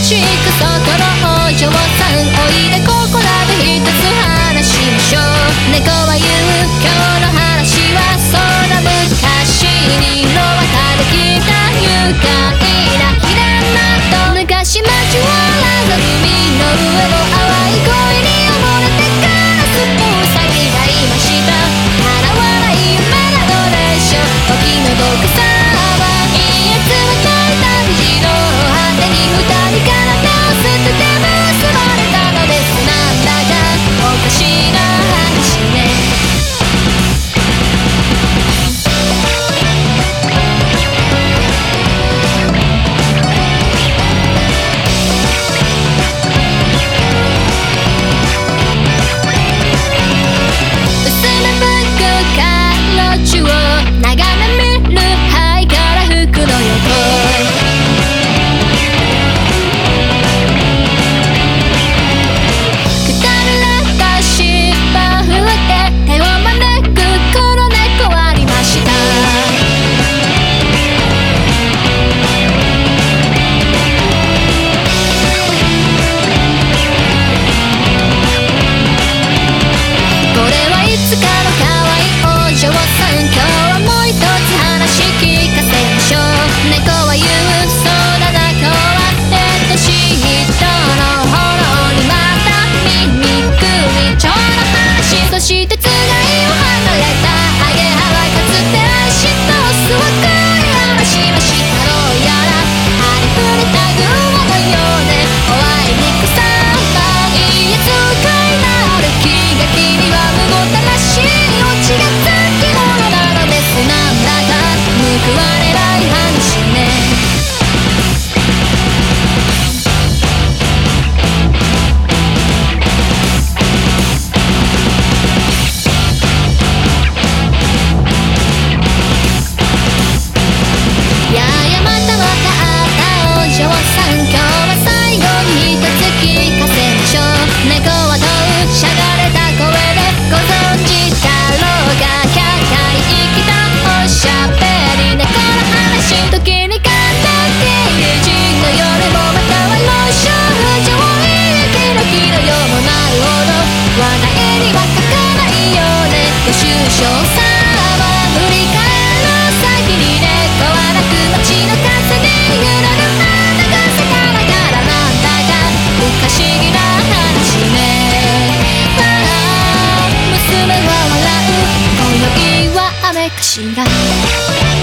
ちくそこのお嬢さんおいでここらで一つ話しましょう。猫は言う今日の話はそんな昔にの渡できた愉快な秘伝なと昔交わらず海の上の淡い恋に溺れてからスプーン詐欺がいました。払わない夢なのでしょう。お気の毒さはいいやつはたい旅路の果てに二人から手を捨てて結ばれたのです。なんだかおかしな話ね。薄めぶく彼女を眺め見る灰から服の横くたびれた尻尾振って手を招く黒猫ありました。これはいつかの可愛いお嬢さん今日はもう一つ話聞かせましょう。猫は言うそうだな今日はしい人の炎にまた醜い蝶の話。そしてつがいを離れたアゲハはかつて愛したオスを食い荒らしました。どうやらありふれた雲のようでおあいにくさまいいやつかいな歩きが君は無ごたらしいオチがつきものなのです。なんだか報われない話ね。いやいやまたまたあったお嬢さん今日は最後に一つ聞かせましょう。猫はどうしゃがれた声でご存知だろうが100回生きたおしゃべり猫の話時に感動刑事の夜もまたはローション上映の日の夜もなるほど話題には書かないよね。ご愁傷さま振り返る先に猫はなく街の風に揺れる花が咲かながらなんだか不可思議な話ね。ああ娘は笑う今宵は雨かしら。